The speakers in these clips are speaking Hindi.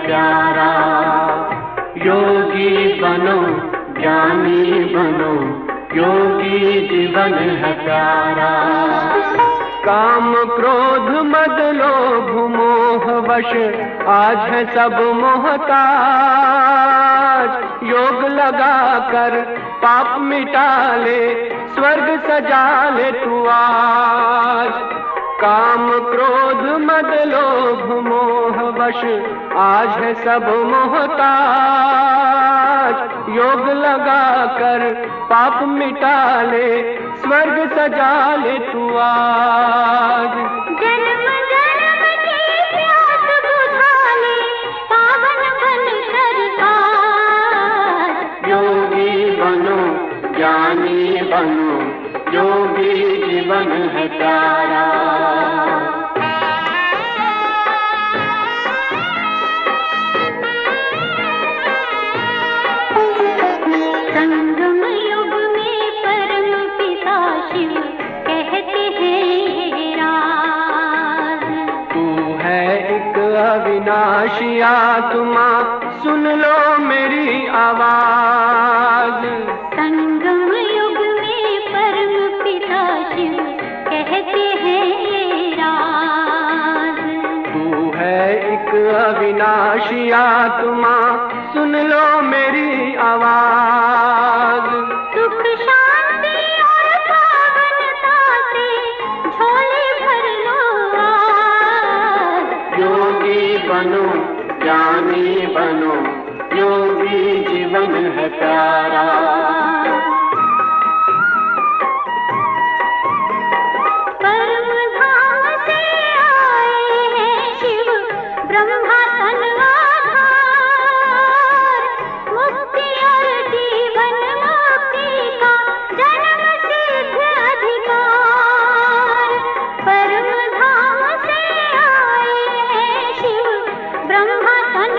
प्यारा। योगी बनो ज्ञानी बनो, योगी जीवन है प्यारा। काम क्रोध मद लोभ मोह वश आज है सब मोहताज। योग लगा कर पाप मिटा ले, स्वर्ग सजा ले तू आज। काम क्रोध मद लोभ मोह वश आज है सब मोहताज। योग लगा कर पाप मिटा ले, स्वर्ग सजा ले तू आज। जन्म जन्म की प्यास बुझा ले, पावन बन सरकार। योगी बनो ज्ञानी बनो, योगी जीवन है प्यारा। संगम युग में परम पिता शिव कहते हैं राज। तू है एक अविनाशी आत्मा, सुन लो मेरी आवाज। संगम युग में परम पिता शिव कहते हैं राज। तू है एक अविनाशी आत्मा, सुन लो मेरी आवाज। सुख शांति और पावनता से झोले भर लो आज। योगी बनो ज्ञानी बनो, योगी जीवन है प्यारा। परम धाम से आए हैं शिव ब्रह्मा तन आधार। मुक्ति और जीवन मुक्ति का जन्म सिद्ध अधिकार। परम धाम से आए हैं शिव ब्रह्मा तन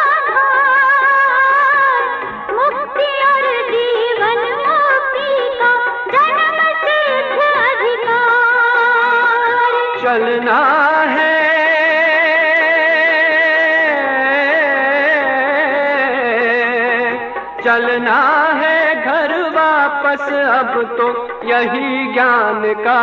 आधार। मुक्ति और जीवन मुक्ति का जन्म सिद्ध अधिकार। चलना है चलना है घर वापस, अब तो यही ज्ञान का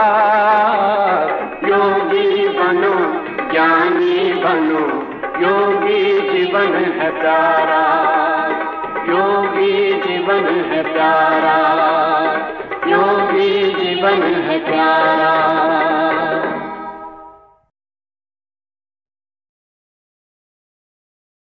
सार। योगी बनो ज्ञानी बनो, योगी जीवन है प्यारा। योगी जीवन है प्यारा, योगी जीवन है प्यारा।